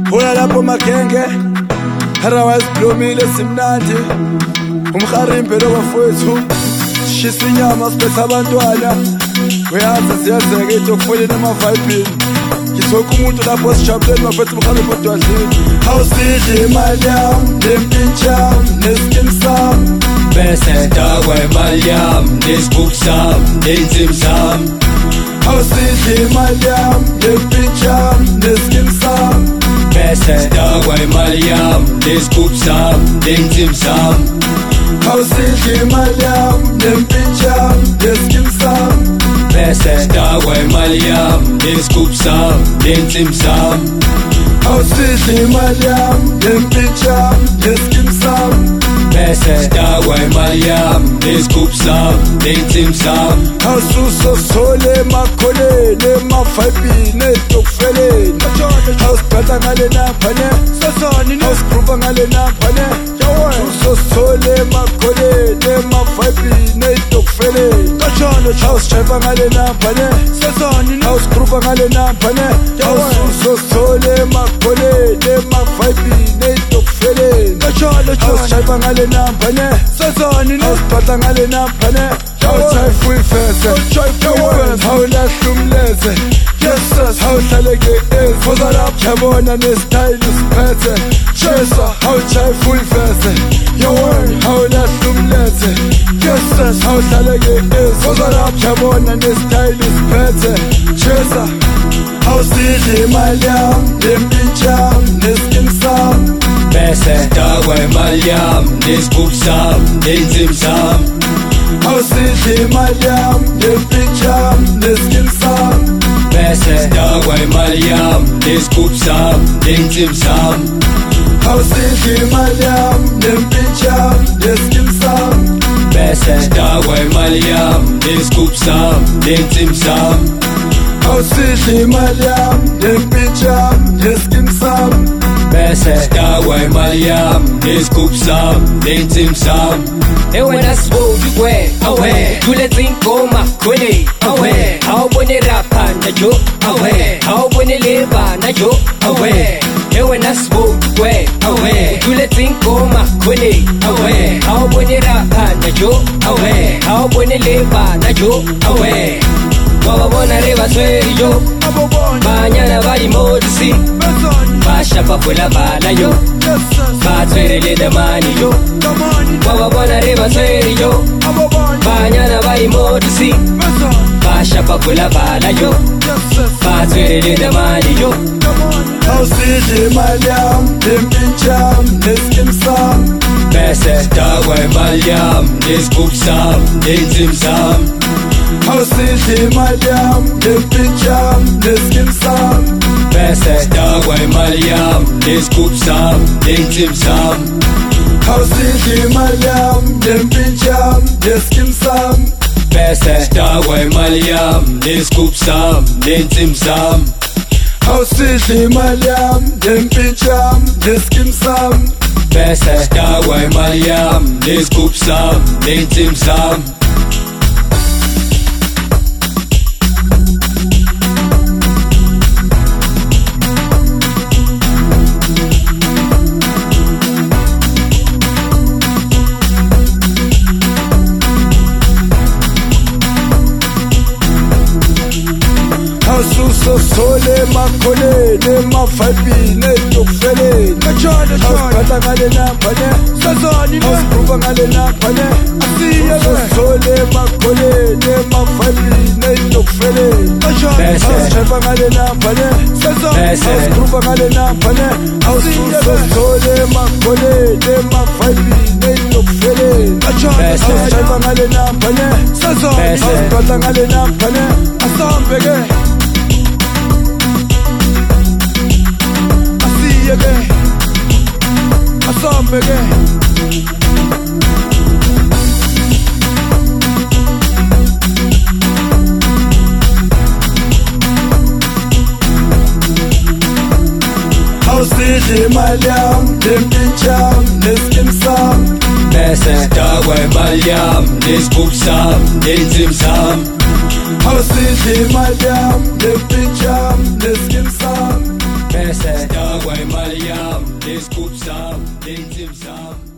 Hola lapho magenge Otherwise blomile simnandi Umkharimbe lobafowethu Shisa inyama siphethe abantwana Uyazi siyazeka into okufonela amavayibhini Ngithoka umuntu lapho sijabuleni baphethe umkharimbe odwadlile Awusidli imali yami nempintshi yami neskin sami Bese dakwa imali yami nesigubhu sami nenzima zami Awusidli imali yami nempintshi yami neskin sami Bese dakwa imali yami nesigubhu sami nenzima zami Awusidli imali yami nempintshi yami neskin sami Bese dakwa imali yami nesigubhu sami nenzima zami Awusidli imali yami nempintshi yami neskin sami Bese dakwa imali yami nesigubhu sami nenzima zami Awususosole emakholeni emavayibhini ezitokufeleni Awusiphatha ngale naphane awusigrupha ngale naphane Awususosole emakholeni emavayibhini ezitokufeleni Awusijayipha ngale naphane awusigrupha ngale naphane Awususosole emakholeni emavayibhini ezitokufeleni Awusijayipha ngale naphane awusiphatha ngale naphane Awujayifa uyifese awulahla umleze awuhlaleke ezi yabona nesitayili usiphethe awujayifa uyifese awulahla umleze awuhlaleke ezi yabona nesitayili usiphethe Awusidli imali yami nempintshi yami neskin sami Bese dakwa imali yami nesigubhu sami nenzima zami Awusidli imali yami nempintshi yami neskin sami Bese dakwa imali yami nesigubhu sami nenzima zami Awusidli imali yami nempintshi yami neskin sami Bese dakwa imali yami nesigubhu sami nenzima zami Awusidli imali yami nempintshi yami neskin sami Bese dakwa imali yami nesigubhu sami nenzima zami Ewe nasibodi kwe awe Tuletsa ingoma khole awe Awubone rapper najo awe Awubone leba najo awe Ewe nasibodi kwe awe Tuletsa ingoma khole awe Awubone rapper najo awe Awubone leba najo awe Wababona reba sweri yo Banyana bari modisi Basha papola bala yo Batswerele damani yo Wababona reba sweri yo Banyana bari modisi Basha papola bala yo Batswerele damani yo Awusidli imali yami nempintshi yami neskin sami Bese dakwa imali yami nesigubhu sami nenzima zami Awusidli imali yami nempintshi yami neskin sami Bese dakwa imali yami nesigubhu sami nenzima zami Awusidli imali yami nempintshi yami neskin sami Bese dakwa imali yami nesigubhu sami nenzima zami Awusidli imali yami nempintshi yami neskin sami Bese dakwa imali yami nesigubhu sami nenzima zami Awususosole emakholeni emavayibhini ezitokufeleni Awusiphatha ngale naphane awusigrupha ngale naphane Awususosole emakholeni emavayibhini ezitokufeleni Awusijayipha ngale naphane awusigrupha ngale naphane Awususosole emakholeni emavayibhini ezitokufeleni Awusijayipha ngale naphane awusiphatha ngale naphane Asambeke Asambeke Awusidli imali yami nempintshi yami neskin sami Bese dakwa imali yami nesigubhu sami nenzima zami Awusidli imali yami nempintshi yami neskin sami Bese dakwa imali imali yami, nesigubhu sami, ney'nsimbi zami.